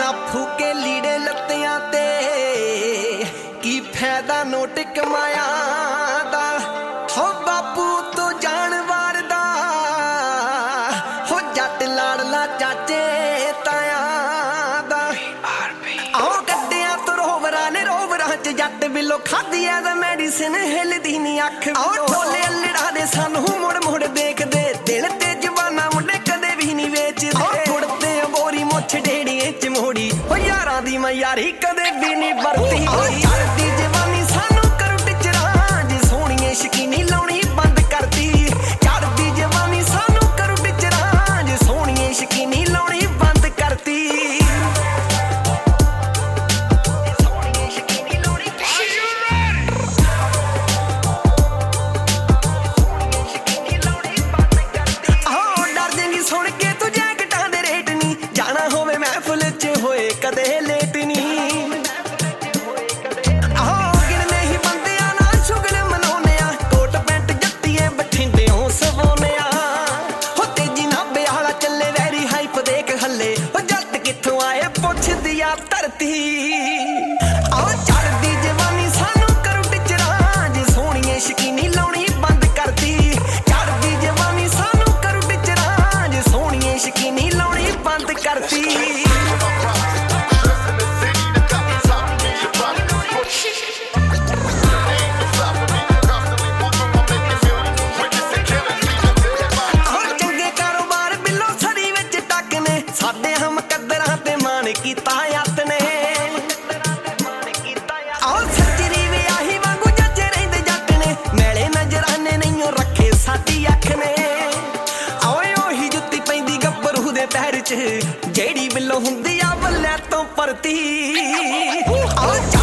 ना फूके लीड़े लत्तियां ते की फायदा नोट कमाया दा हो बापू तो जानवर दा हो जट लाड़ला चाचे ताया दा आओ गड्डियां तो रोवरां ने रोवरां च जट बिलो खादी ऐ दा मेडिसिन हिलदी नी अख आओ ढोले अल्लड़ा दे सानू मुड़ मुड़ देखदे दिल ते जवाना मुंडे कदे भी नी वेचदे उड़ते बोरी मुछ ढेड़िए च मोड़ी ओ यारां दी मैं यारी कदे भी नी वरती चढ़दी जवानी सानू करू टिचरां जे सोहणीए शकीनी लाउणी बंद करदी चढ़दी जवानी सानू करू टिचरां जे सोहणीए शकीनी लाउणी बंद करदी कदे लेट नी गिनने ही बंदे ना शुगल मनाउने कोट पैंट जत्तिए बठिंडे हो सवाउने हो तेजी नाबे आला चले वैरी हाइप देख हले हो जट किथों आए पुछ दिया धरती आओ चढ़दी जवानी सानू करू टिचरां जे सोहणीए शकीनी लाउणी बंद करदी चढ़दी जवानी सानू करू टिचरां जे सोहणीए शकीनी लाउणी बंद करदी साडे हम कदरां ते मान कीता यत ने आओ सच्चरी विआही वांगू जज्जे रहिंदे जट ने मैले नजराने नहीं रखे साडी अख ने आओ ओही जुत्ती पैंदी गब्बरू दे पैर च जेड़ी बिल्लो हुंदी आ बल्ले तो परती आओ